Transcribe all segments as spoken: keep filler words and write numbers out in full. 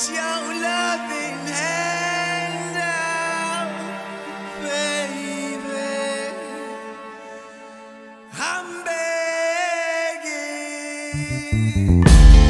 Put your loving hand out, baby. I'm begging.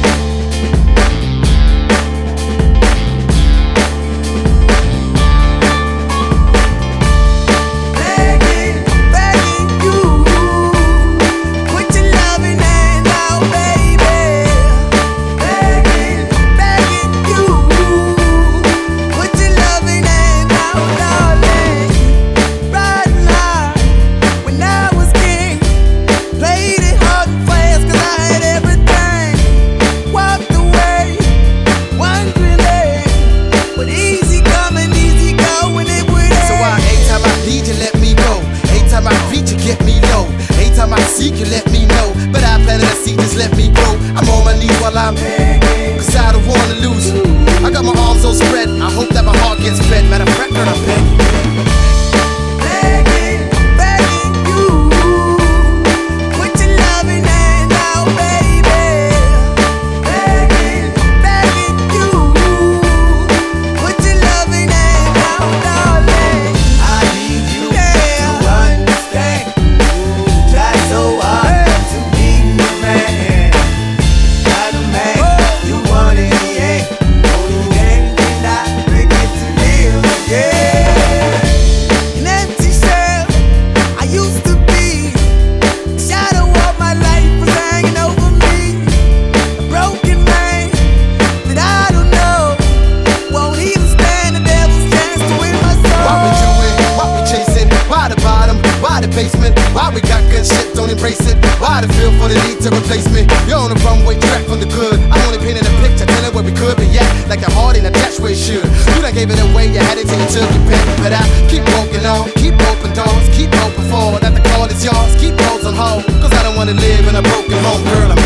Seek you, let me know, but I planted a seed, just let me grow. I'm on my knees while I'm begging, cause I don't wanna lose you. I got my arms all spread, I hope that my heart gets fed. Matter of fact, girl, I'm begging. Basement. Why we got good shit, don't embrace it? Why the feel for the need to replace me? You're on the runway track from the good. I'm only painting a picture, telling where we could be at. Like the heart ain't attached where it should. You done gave it away, you had it till you took your pick. But I keep walking on, keep open doors, keep open forward. That the call is yours, keep those on hold. Cause I don't wanna live in a broken home, girl. I'm